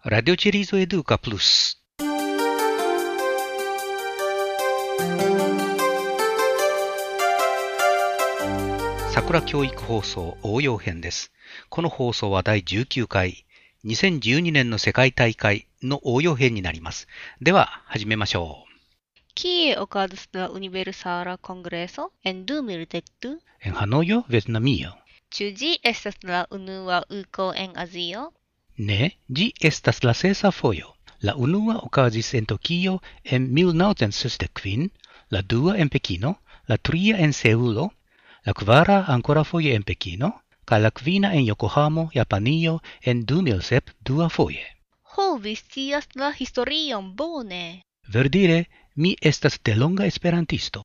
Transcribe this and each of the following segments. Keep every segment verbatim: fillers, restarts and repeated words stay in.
Radio Cherizo Educa Plus。桜教育放送応用編です。この放送はだいじゅうきゅうかい、にせんじゅうにねんの世界大会の応用編になります。では、始めましょう。 Kie okazas la Universala Kongreso en du mil dek du? En Hanojo, Vietnamio. Ĉu ĝi estas la unua uko en Azio? Ne, ĝi estas la sesa fojo. La unua okazis en Tokio en mil novecent sesdek kvin, la dua en Pekino, la tria en Seulo, la kvara ankorafoje en Pekino, kaj la kvina en Yokohamo, Japanio en du mil sep duafoje. Ho, vi scias la historion bone. Verdire, mi estas delonga esperantisto.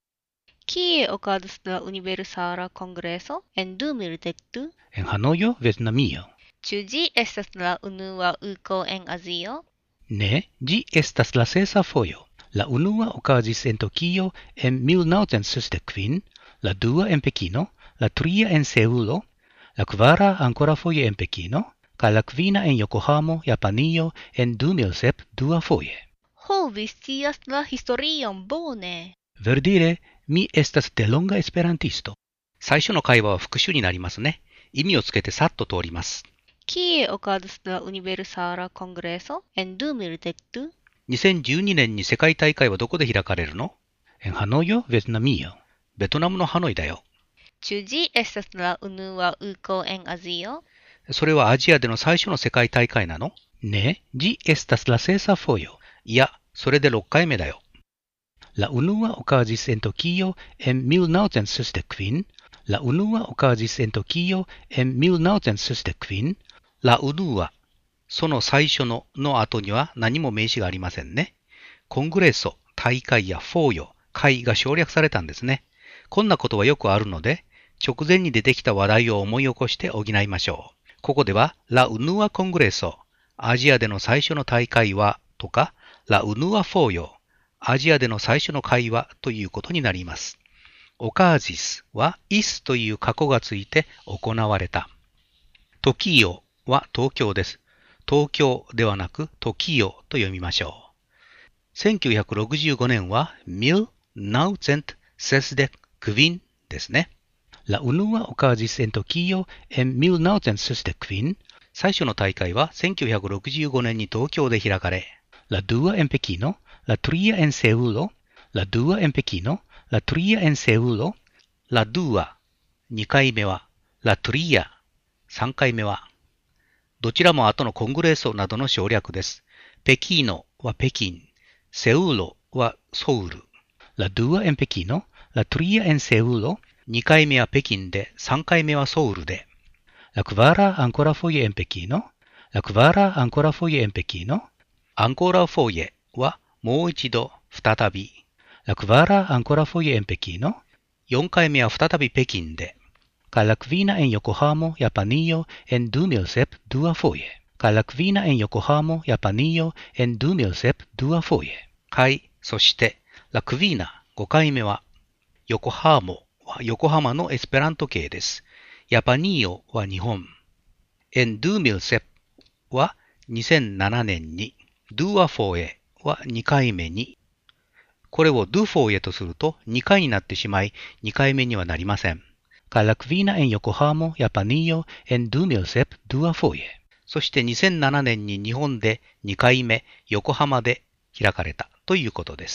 Kie okazas la Universala Kongreso en du mil dek du? En Hanojo, Vietnamio. Ĉu ĝi estas la unua uko en Azio? Ne, ĝi estas la sesa fojo. La unua okazis en Tokio en mil novecent sesdek kvin, la dua en Pekino, la tria en Seulo, la kvara ankorafoje en Pekino, kaj la kvina en Yokohamo, Japanio en du mil sep duafoje. Ho, vi scias la historion bone. Verdire, mi estas delonga esperantisto. 最初の会話は復習になりますね。意味をつけてさっと通ります。 Kie okazas la Universala Kongreso en du mil dek du? にせんじゅうにねんに世界大会はどこで開かれるの？ En Hanojo, Vietnamio。ベトナムのハノイだよ。 Ĉu ĝi estas la unua uko en Azio? それはアジアでの最初の世界大会なの？ね、ĝi estas la sesa fojo。いや、それでろっかいめだよ。La unua okazis en Tokio en mil novecent sesdek kvin, la unua okazis en Tokio en mil novecent sesdek kvin, la unua、その最初のの後には何も名詞がありませんね。コングレッソ、大会やフォーヨ、会が省略されたんですね。こんなことはよくあるので、直前に出てきた話題を思い起こして補いましょう。ここでは、ラ・ウヌア・コングレッソ、アジアでの最初の大会は、とか、ラ・ウヌア・フォーヨ、アジアでの最初の会話ということになります。オカージスは、イスという過去がついて行われた。トキオは東京です。東京ではなくトキオと読みましょう。せんきゅうひゃくろくじゅうごねんはミル・ナウツェント・セスデ・クヴィンですね。La unua okazis en Tokio en mil novecent sesdek kvin。最初の大会はせんきゅうひゃくろくじゅうごねんに東京で開かれ、La dua en Pekino, la tria en Seulo, la dua en Pekino, la tria en Seulo, la dua、にかいめは、la tria、さんかいめは、どちらも後のコングレーソなどの省略です。ペキーノは北京、セウロはソウル。La dua en Pekino, la tria en Seulo、にかいめは北京で、さんかいめはソウルで。La kvara ankorafoje en Pekino, la kvara ankorafoje en Pekino、アンコーラフォーイェはもう一度、再び。La kvara ankorafoje en Pekino、よんかいめは再び北京で。Kaj la kvina en Yokohamo, Japanio en du mil sep duafoje. Kaj la kvina en Yokohamo, Japanio en du mil sep duafoje. Kaj、そして、La kvina、ごかいめは、横浜は横浜のエスペラント形です。ヤパニーオは日本。en du mil sep はにせんななねんに。ドゥアフォーエはにかいめに。これをドゥフォーエとするとにかいになってしまい、にかいめにはなりません。Kaj la kvina en Yokohamo, Japanio en du mil sep duafoje。そしてにせんななねんに日本でにかいめ、横浜で開かれたということです。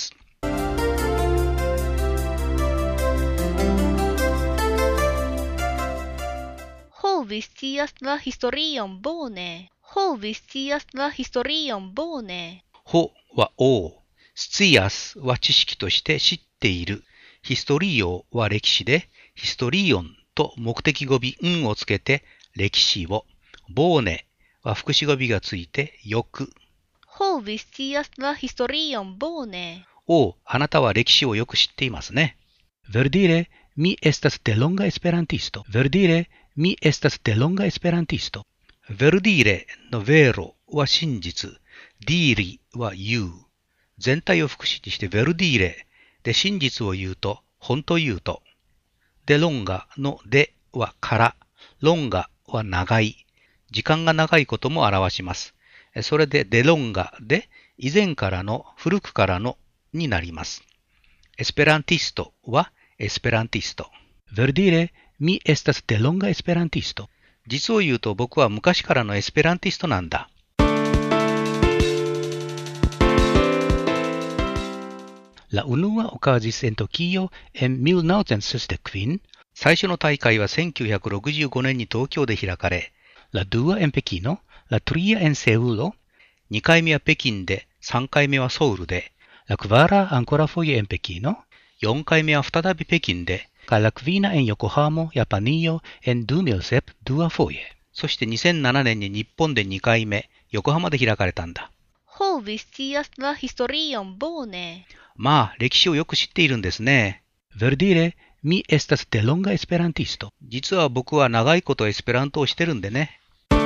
Ho, vi scias la historion bone. Ho, vi scias la historion bone. ほは王、スツイアスは知識として知っている。ヒストリーオは歴史で、ヒストリオンと目的語尾んをつけて歴史を。ボーネは副詞語尾がついてよく。 Ho, vi scias la historion bone. おう、あなたは歴史をよく知っていますね。Verdire, mi estas delonga esperantisto. Verdire, mi estas delonga esperantisto. Verdire の vero は真実。diri は言う。全体を副詞にして verdire で真実を言うと、本当言うと。で、ロンガのではから、ロンガは長い。時間が長いことも表します。 それでデロンガで以前からの古くからのになります。エスペランティストはエスペランティスト。Verdire, mi estas de longa esperantisto. 実を言うと僕は昔からのエスペランティストなんだ。La unua okazis en Tokio en mil novecent sesdek kvin. 最初の大会はせんきゅうひゃくろくじゅうごねんに東京で開かれ、La dua en Pekino, la tria en Seulo. にかいめは北京で、さんかいめはソウルで、La kvara ancora foje en Pekino. よんかいめは再び北京で、kaj la kvina en Yokohamo, Japanio en du mil sep dua foje. そしてにせんななねんに日本でにかいめ、横浜で開かれたんだ。 Ho vi scias la historion bone. まあ、歴史をよく知っているんですね。Verdire, mi estas de longa esperantisto. 実は僕は長いことエスペラントをしてるんでね。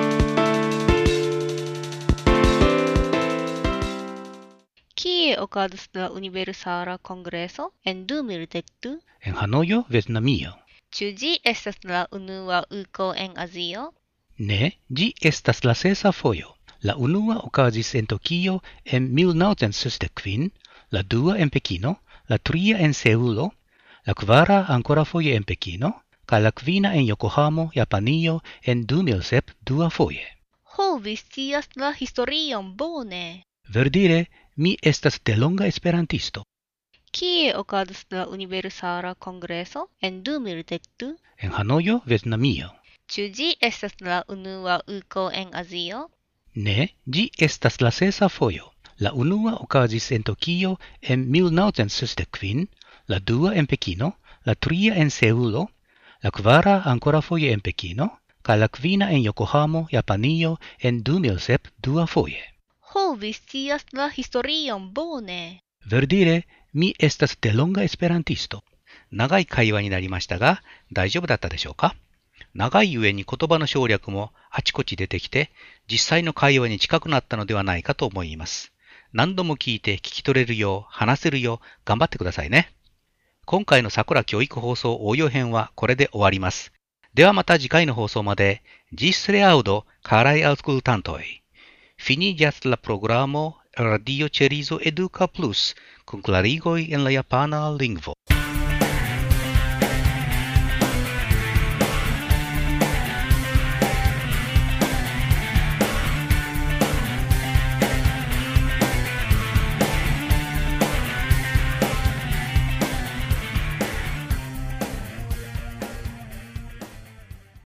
Kie okazis la Universala Kongreso en du mil dek du? En Hanojo, Vietnamio. Ĉu ĝi estas la unua uko en Azio? Ne, ĝi estas la sesa fojo. La unua okazis en Tokio en mil novecent sesdek kvin, la dua en Pekino, la tria en Seulo, la kvara ancora foje en Pekino, kaj la kvina en Yokohamo, Japanio en du mil sep dua foje. Ho vi scias la historion bone. Verdire, mi estas de longa esperantisto. Kie okazis la Universala Kongreso en du mil dek du? En Hanojo, Vietnamio. Ĉu ĝi estas la unua uko en Azio? Ne, ĝi estas la sesa fojo. La unua okazis en Tokio en mil novecent sesdek kvin, la dua en Pekino, la tria en Seulo, la kvara ancora foje en Pekino, kaj la kvina en Yokohamo, Japanio en du mil sep dua foje. Ho vi scias la historion bone. Verdire, mi estas de longa esperantisto. 長い会話になりましたが、大丈夫だったでしょうか？長いゆえに言葉の省略もあちこち出てきて、実際の会話に近くなったのではないかと思います。何度も聞いて聞き取れるよう、話せるよう頑張ってくださいね。今回のさくら教育放送応用編はこれで終わります。ではまた次回の放送まで。Gis reaŭdo, karaj aŭskultantoj. Finiĝas la programo Radio Ĉerizo Eduka Plus kun klarigoj en la japana lingvo.